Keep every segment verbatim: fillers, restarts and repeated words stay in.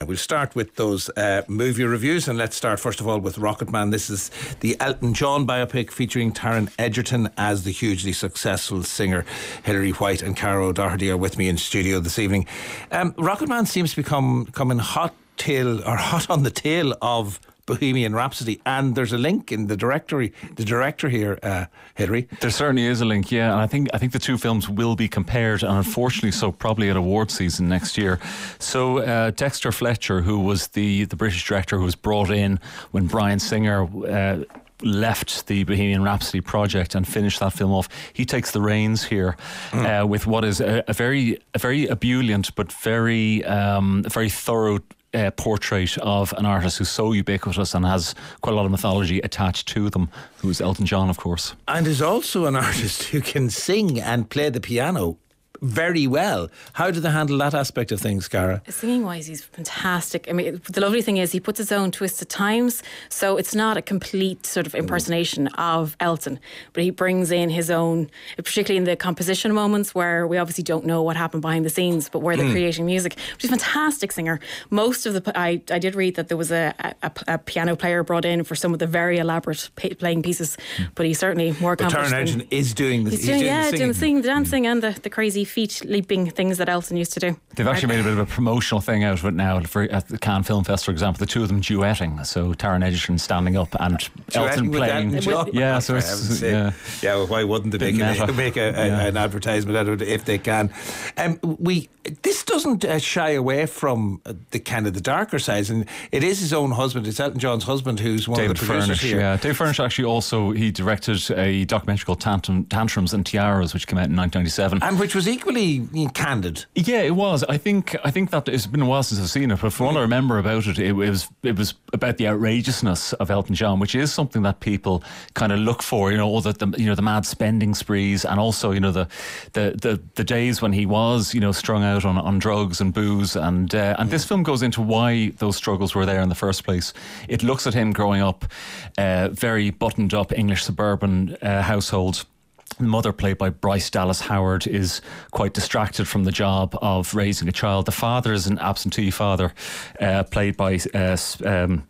we'll start with those uh, movie reviews, and let's start first of all with Rocketman. This is the Elton John biopic featuring Taron Egerton as the hugely successful singer. Hilary White and Cara O'Doherty are with me in studio this evening. Um, Rocketman seems to become coming hot tail or hot on the tail of Bohemian Rhapsody, and there's a link in the directory. The director here, uh, Hilary. There certainly is a link, yeah. And I think I think the two films will be compared, and unfortunately, so probably at award season next year. So uh, Dexter Fletcher, who was the the British director who was brought in when Bryan Singer Uh, left the Bohemian Rhapsody project and finished that film off. He takes the reins here mm. uh, with what is a, a very a very ebullient but very um, very thorough Uh, portrait of an artist who's so ubiquitous and has quite a lot of mythology attached to them, who's Elton John, of course. And is also an artist who can sing and play the piano very well. How do they handle that aspect of things, Cara? Singing wise, he's fantastic. I mean, the lovely thing is he puts his own twist at times, so it's not a complete sort of impersonation of Elton, but he brings in his own, particularly in the composition moments where we obviously don't know what happened behind the scenes, but where they're mm. creating music. He's a fantastic singer. Most of the I, I did read that there was a, a, a piano player brought in for some of the very elaborate pay, playing pieces, mm. but he's certainly more accomplished. But Taron Egerton is doing the, he's he's doing, doing yeah, the singing. doing the singing, the dancing, mm. and the, the crazy feet leaping things that Elton used to do. They've actually made a bit of a promotional thing out of it now. For, at the Cannes Film Fest, for example, the two of them duetting. So Taron Egerton standing up and Elton playing. Elton yeah, so it's yeah. yeah. Well, why wouldn't they make, a, make a, a, yeah. an advertisement out of it if they can? Um, we this doesn't uh, shy away from the kind of the darker sides, and it is his own husband. It's Elton John's husband who's one David of the producers Furnish, here. Yeah, David Furnish actually also he directed a documentary called Tantrum, Tantrums and Tiaras, which came out in nineteen ninety-seven, and which was equally you know, candid. Yeah, it was. I think I think that it's been a while since I've seen it, but from what I remember about it, it, it was it was about the outrageousness of Elton John, which is something that people kind of look for. You know, all the, the you know the mad spending sprees, and also you know the the the, the days when he was you know strung out on, on drugs and booze, and uh, and this film goes into why those struggles were there in the first place. It looks at him growing up, uh, very buttoned up English suburban uh, household. The mother, played by Bryce Dallas Howard, is quite distracted from the job of raising a child. The father is an absentee father, uh, played by uh, um,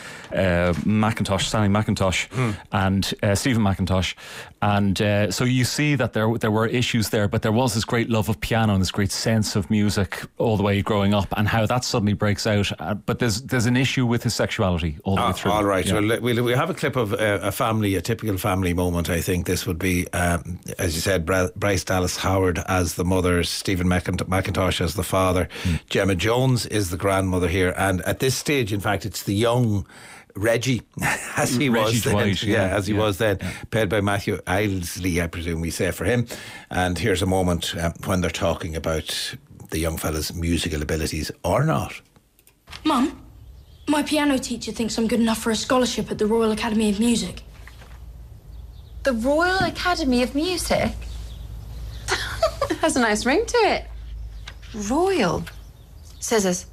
uh, McIntosh, Stanley McIntosh, mm. and uh, Stephen McIntosh. And uh, so you see that there there were issues there, but there was this great love of piano and this great sense of music all the way growing up, and how that suddenly breaks out. Uh, but there's there's an issue with his sexuality all the ah, way through. All right, yeah. well, we'll we have a clip of uh, a family, a typical family moment. I think this would be, um, as you said, Bra- Bryce Dallas Howard as the mother, Stephen McInt- McIntosh as the father, mm. Gemma Jones is the grandmother here, and at this stage, in fact, it's the young Reggie, as he Reggie was then, Dwight, yeah, yeah, as he yeah, was then, yeah. played by Matthew Ilesley, I presume we say for him. And here's a moment uh, when they're talking about the young fella's musical abilities or not. Mum, my piano teacher thinks I'm good enough for a scholarship at the Royal Academy of Music. The Royal Academy of Music? Has a nice ring to it. Royal. Scissors.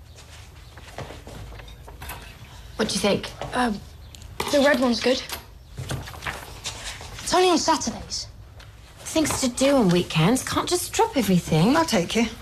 What do you think? Um, the red one's good. It's only on Saturdays. Things to do on weekends. Can't just drop everything. I'll take you.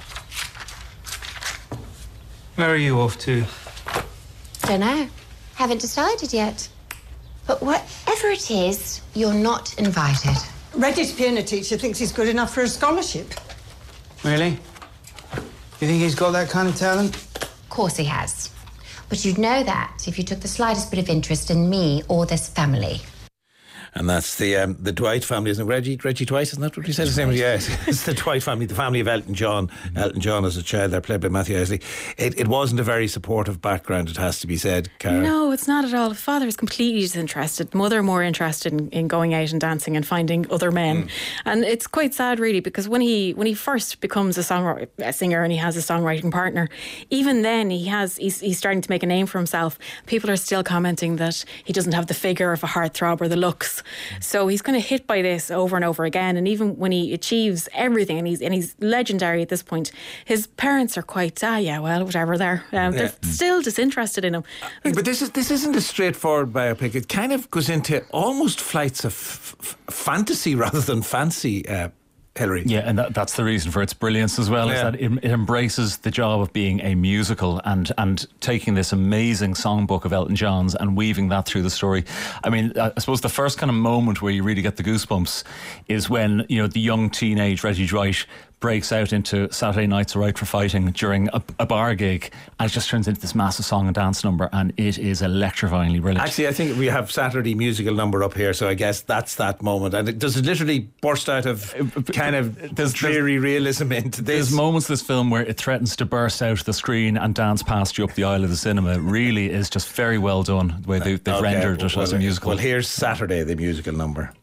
Where are you off to? Don't know. Haven't decided yet. But whatever it is, you're not invited. Reggie's piano teacher thinks he's good enough for a scholarship. Really? You think he's got that kind of talent? Of course he has. But you'd know that if you took the slightest bit of interest in me or this family. And that's the um, the Dwight family, isn't it? Reggie, Reggie Dwight, isn't that what he said his name was? Yes, it's the Dwight family, the family of Elton John. Mm-hmm. Elton John as a child, they're played by Matthew Ilesley. It, it wasn't a very supportive background, it has to be said, Cara. No, it's not at all. The father is completely disinterested. Mother more interested in, in going out and dancing and finding other men. Mm. And it's quite sad, really, because when he when he first becomes a songwriter, a singer, and he has a songwriting partner, even then he has he's, he's starting to make a name for himself. People are still commenting that he doesn't have the figure of a heartthrob or the looks. So he's kind of hit by this over and over again, and even when he achieves everything, and he's and he's legendary at this point, his parents are quite ah yeah well whatever they're um, they're yeah. still disinterested in him. Uh, but this is this isn't a straightforward biopic. It kind of goes into almost flights of f- f- fantasy rather than fancy. Uh, Hilary. Yeah, and that, that's the reason for its brilliance as well, Yeah. is that it, it embraces the job of being a musical and, and taking this amazing songbook of Elton John's and weaving that through the story. I mean, I suppose the first kind of moment where you really get the goosebumps is when, you know, the young teenage Reggie Dwight breaks out into Saturday Night's Alright for Fighting during a, a bar gig, and it just turns into this massive song and dance number, and it is electrifyingly brilliant. Actually, I think we have Saturday musical number up here, so I guess that's that moment. And it, does it literally burst out of kind of There's- dreary realism into this? There's moments in this film where it threatens to burst out of the screen and dance past you up the aisle of the cinema. It really is just very well done the way they, they've Okay, rendered it well, as a musical. Well, here's Saturday, the musical number.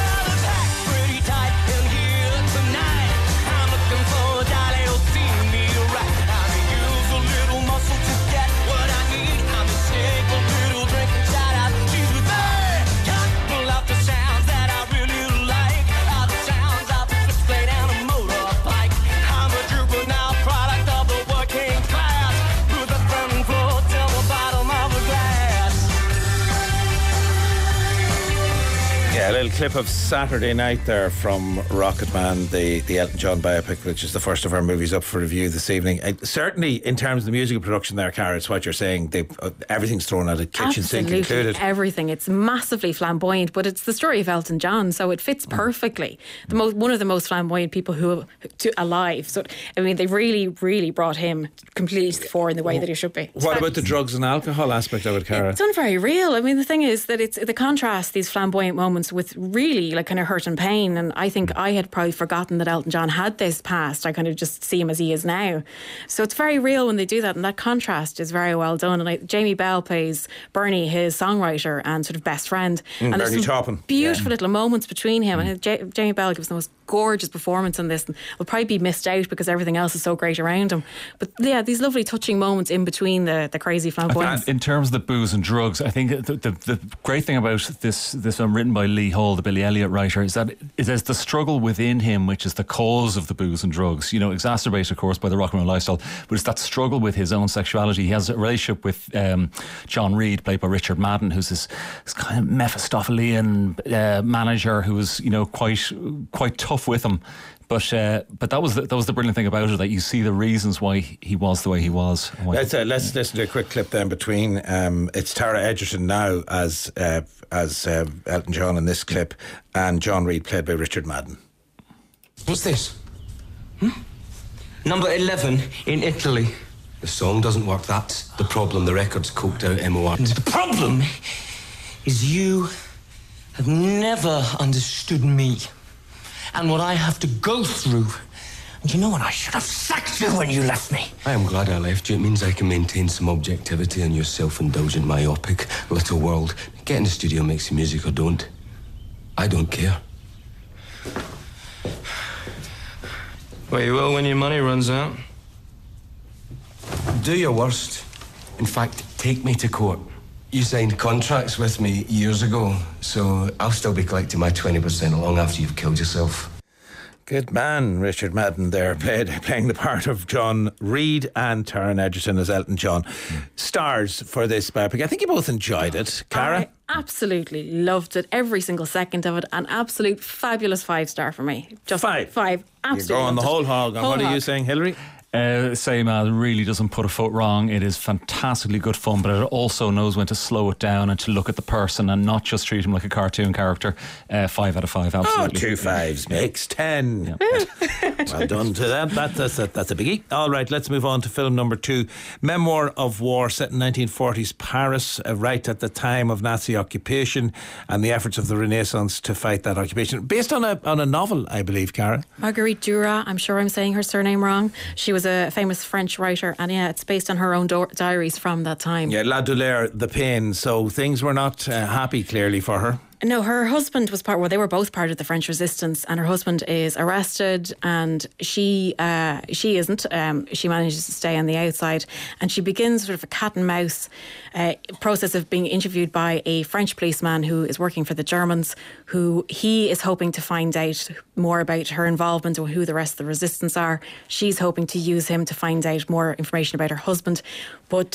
Yeah, a little clip of Saturday Night there from Rocketman, the, the Elton John biopic, which is the first of our movies up for review this evening. Uh, certainly, in terms of the musical production there, Cara, it's what you're saying. They, uh, everything's thrown out, a kitchen sink Absolutely included. everything. It's massively flamboyant, but it's the story of Elton John, so it fits perfectly. The most, one of the most flamboyant people who to, alive. So I mean, they really, really brought him completely to the fore in the way that he should be. It's What about the fabulous. drugs and alcohol aspect of it, Cara? It's very real. I mean, the thing is that it's the contrast, these flamboyant moments with really like kind of hurt and pain. And I think I had probably forgotten that Elton John had this past. I kind of just see him as he is now. So it's very real when they do that. And that contrast is very well done. And I, Jamie Bell plays Bernie, his songwriter and sort of best friend. Mm, and there's Bernie some Taupin. beautiful Yeah. little moments between him. And J- Jamie Bell gives the most gorgeous performance in this, and will probably be missed out because everything else is so great around him. But yeah, these lovely touching moments in between the, the crazy flamboyance. In terms of the booze and drugs, I think the, the, the great thing about this this film written by Lee Hall, the Billy Elliot writer, is that it, there's the struggle within him, which is the cause of the booze and drugs, you know, exacerbated, of course, by the rock and roll lifestyle, but it's that struggle with his own sexuality. He has a relationship with um, John Reed, played by Richard Madden, who's this, this kind of Mephistophelian uh, manager who was, you know, quite quite tough with him. But uh, but that was the, that was the brilliant thing about it, that you see the reasons why he was the way he was. Let's uh, let's listen to a quick clip then between. Um, it's Tara Edgerton now as uh, as uh, Elton John in this clip, and John Reed played by Richard Madden. What's this? Hmm? Number eleven in Italy. The song doesn't work. That's the problem. The record's coked out M O R. The problem is you have never understood me and what I have to go through. And you know what? I should have sacked you when you left me. I am glad I left you. It means I can maintain some objectivity in your self-indulgent, myopic little world. Get in the studio, make some music or don't. I don't care. Well, you will when your money runs out. Do your worst. In fact, take me to court. You signed contracts with me years ago, so I'll still be collecting my twenty percent long after you've killed yourself. Good man, Richard Madden there, played, playing the part of John Reed, and Taron Egerton as Elton John. Stars for this biopic. I think you both enjoyed it. Cara? I absolutely loved it, every single second of it. An absolute fabulous five star for me. Just Five? Five. You're Absolutely. going the loved it. whole hog. And Whole what are you hog. saying, Hilary? Uh, same as really doesn't put a foot wrong. It is fantastically good fun, but it also knows when to slow it down and to look at the person and not just treat him like a cartoon character. Uh, five out of five, Oh, absolutely. two fives makes ten. Well done to that. that that's, a, that's a biggie. All right, let's move on to film number two. Memoir of War, set in nineteen forties Paris, uh, right at the time of Nazi occupation and the efforts of the Renaissance to fight that occupation. Based on a on a novel, I believe, Cara. Marguerite Duras, I'm sure I'm saying her surname wrong. She was a famous French writer, and yeah, it's based on her own do- diaries from that time. Yeah, La Douleur, the pain. So things were not uh, happy, clearly, for her. No, her husband was part, well, they were both part of the French resistance, and her husband is arrested, and she uh, she isn't. Um, she manages to stay on the outside, and she begins sort of a cat and mouse uh, process of being interviewed by a French policeman who is working for the Germans, who he is hoping to find out more about her involvement or who the rest of the resistance are. She's hoping to use him to find out more information about her husband, but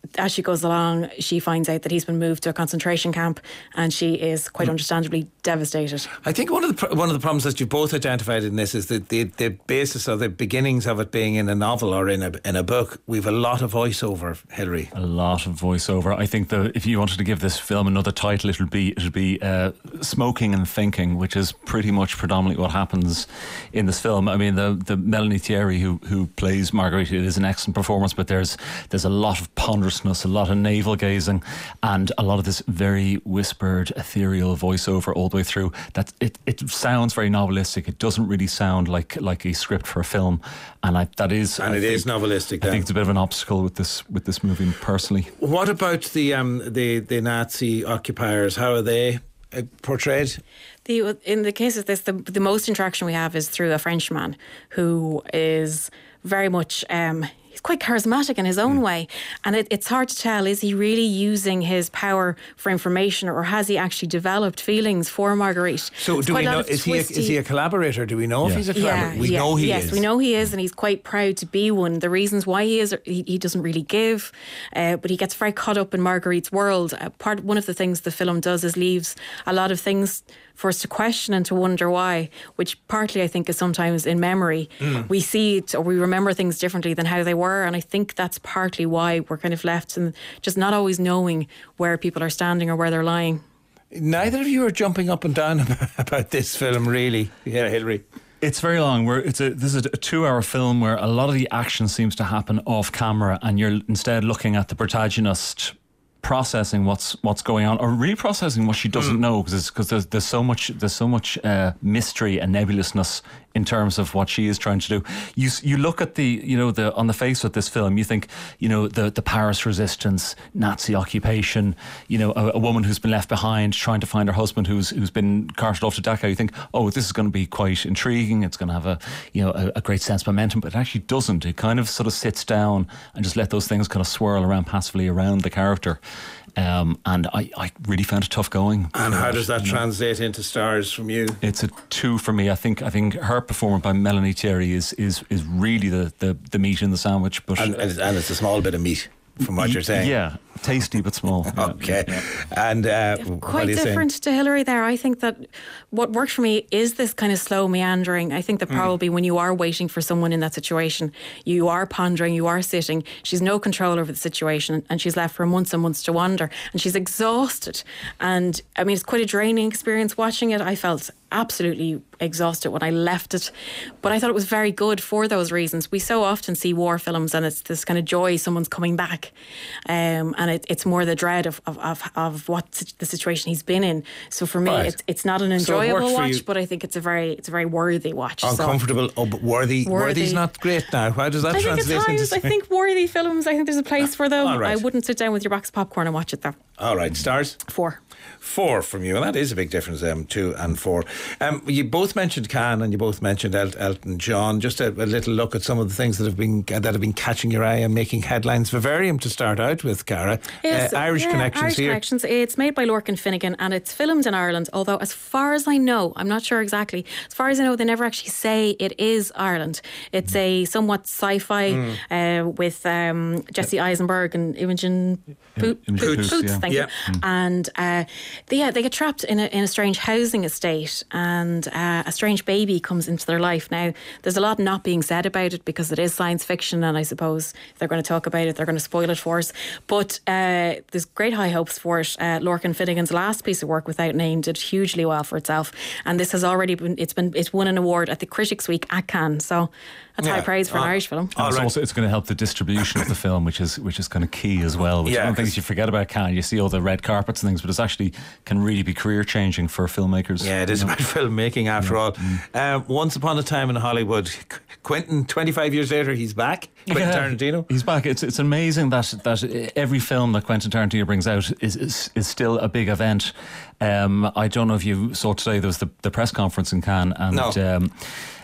as she goes along, she finds out that he's been moved to a concentration camp, and she is quite understandably devastated. I think one of the one of the problems that you both identified in this is that the the basis or the beginnings of it being in a novel or in a in a book. We've a lot of voiceover, Hilary. A lot of voiceover. I think that if you wanted to give this film another title, it'll be it'll be uh, Smoking and Thinking, which is pretty much predominantly what happens in this film. I mean, the the Melanie Thierry who who plays Marguerite, it is an excellent performance, but there's there's a lot of ponderousness, a lot of navel gazing, and a lot of this very whispered, ethereal voiceover all the way through. That it, it sounds very novelistic. It doesn't really sound like like a script for a film, and I, that is and I it think, is novelistic. I think it's a bit of an obstacle with this with this movie personally. What about the um the the Nazi occupiers? How are they uh, portrayed? The in the case of this, the the most interaction we have is through a Frenchman who is very much. Um, He's quite charismatic in his own mm. way, and it, it's hard to tell, is he really using his power for information, or has he actually developed feelings for Marguerite? So it's do we know, is twisty... he, a, is he a collaborator? Do we know yeah. if he's a collaborator? Yeah, we yeah, know he yes, is. Yes, we know he is, and he's quite proud to be one. The reasons why he is, he, he doesn't really give, uh, but he gets very caught up in Marguerite's world. Uh, part One of the things the film does is leaves a lot of things for us to question and to wonder why, which partly I think is sometimes in memory. Mm. We see it or we remember things differently than how they were, and I think that's partly why we're kind of left and just not always knowing where people are standing or where they're lying. Neither of you are jumping up and down about this film, really. Yeah, Hilary. It's very long. We're, it's a, this is a two-hour film where a lot of the action seems to happen off camera, and you're instead looking at the protagonist processing what's what's going on, or reprocessing what she doesn't mm. know, because because there's there's so much there's so much uh, mystery and nebulousness in terms of what she is trying to do. You you look at the you know the on the face of this film, you think you know the the Paris resistance, Nazi occupation, you know a, a woman who's been left behind trying to find her husband who's who's been carted off to Dachau. You think, oh, this is going to be quite intriguing. It's going to have a you know a, a great sense of momentum, but it actually doesn't. It kind of sort of sits down and just let those things kind of swirl around passively around the character. Um, and I, I really found it tough going. And how does that translate into stars from you? It's a two for me. I think I think her performance by Melanie Thierry is is, is really the, the, the meat in the sandwich. But and, and it's a small bit of meat from what you're saying. Yeah, tasty but small. Okay. Yeah. And uh, quite different saying? to Hilary there. I think that what worked for me is this kind of slow meandering. I think that probably mm. when you are waiting for someone in that situation, you are pondering, you are sitting. She's no control over the situation, and she's left for months and months to wander, and she's exhausted. And I mean, it's quite a draining experience watching it. I felt absolutely exhausted when I left it, but I thought it was very good for those reasons. We so often see war films and it's this kind of joy someone's coming back, um, and it, it's more the dread of, of, of, of what the situation he's been in. So for me, right. it's, it's not an enjoyable so watch, but I think it's a very it's a very worthy watch. Uncomfortable, so. oh, but worthy, worthy. Worthy's not great now. How does that I translate think at times, into? I think worthy films, I think there's a place for them. Right. I wouldn't sit down with your box of popcorn and watch it though. All right, stars? Four. Four from you, and that is a big difference, um, two and four. Um, you both mentioned Cannes and you both mentioned El- Elton John. Just a, a little look at some of the things that have been that have been catching your eye and making headlines. Vivarium to start out with, Cara. Yes, uh, Irish yeah, Connections Irish here. Connections. It's made by Lorcan Finnegan and it's filmed in Ireland, although as far as I know, I'm not sure exactly, as far as I know, they never actually say it is Ireland. It's a somewhat sci-fi mm. uh, with um, Jesse Eisenberg and Imogen Poots, Poots, yeah. thank yeah. you. Mm. And uh, they, yeah, they get trapped in a, in a strange housing estate, and uh, a strange baby comes into their life. Now, there's a lot not being said about it because it is science fiction, and I suppose if they're going to talk about it, they're going to spoil it for us. But uh, there's great high hopes for it. Uh, Lorcan Finnegan's last piece of work, Without Name, did hugely well for itself, and this has already been it's been it's won an award at the Critics' Week at Cannes. So that's yeah. high praise for uh, an Irish film. And it's right. also it's going to help the distribution of the film, which is which is kind of key as well. Which yeah, one of the things you forget about Cannes, you see all the red carpets and things, but it's actually can really be career changing for filmmakers. Yeah, it is about filmmaking after yeah. all. Mm. Um, Once Upon a Time in Hollywood. Quentin, twenty-five years later, he's back. Quentin yeah, Tarantino. He's back. It's it's amazing that that every film that Quentin Tarantino brings out is is, is still a big event. Um, I don't know if you saw today, there was the, the press conference in Cannes, and no. um,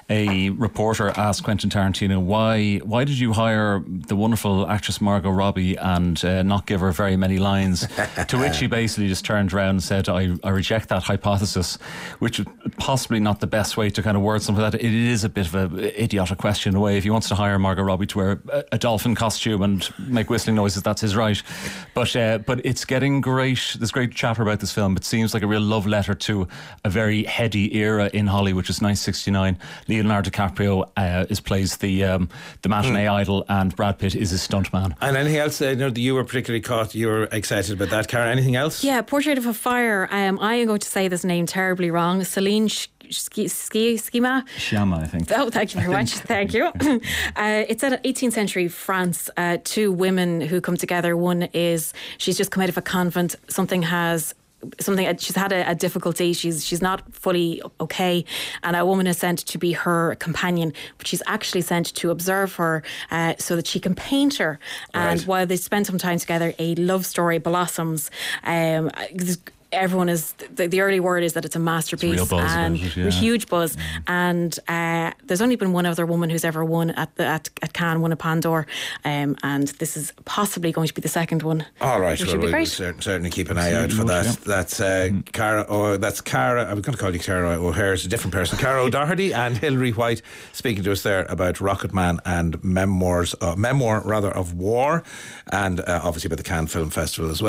a reporter asked Quentin Tarantino, why why did you hire the wonderful actress Margot Robbie and uh, not give her very many lines? To which he basically just turned around and said, I, I reject that hypothesis, which is possibly not the best way to kind of word something like that. It is a bit of an idiotic question in a way. If he wants to hire Margot Robbie to wear a, a dolphin costume and make whistling noises, that's his right. But uh, but it's getting great. There's great chatter about this film. It seems like a real love letter to a very heady era in Hollywood, which is nineteen sixty-nine. Leonardo DiCaprio uh, is plays the um, the matinee mm. idol, and Brad Pitt is his stuntman. And anything else? Uh, you know, you were particularly caught. You were excited about that, Cara. Anything else? Yeah, Portrait of a Fire. Um, I am going to say this name terribly wrong. Celine Sch- Ski, ski, Schima. Shama, I think. Oh, thank you very much. Thank you. uh, it's at eighteenth century France. Uh, two women who come together. One is she's just come out of a convent. Something has. Something she's had a, a difficulty. She's she's not fully okay, and a woman is sent to be her companion, but she's actually sent to observe her uh, so that she can paint her. And right. while they spend some time together, a love story blossoms. Um, Everyone is the, the early word is that it's a masterpiece, it's real buzz and it, yeah. a huge buzz. Yeah. And uh, there's only been one other woman who's ever won at the at, at Cannes, won a Palme d'Or, um, and this is possibly going to be the second one. All right, which well, would be we'll great. certainly, certainly keep an eye out for that. Yeah. That's uh, mm. Cara. Oh, that's Cara. I was going to call you Cara O'Hare. It's a different person. Cara O'Doherty and Hilary White speaking to us there about Rocketman and memoirs, uh, memoir rather of war, and uh, obviously about the Cannes Film Festival as well.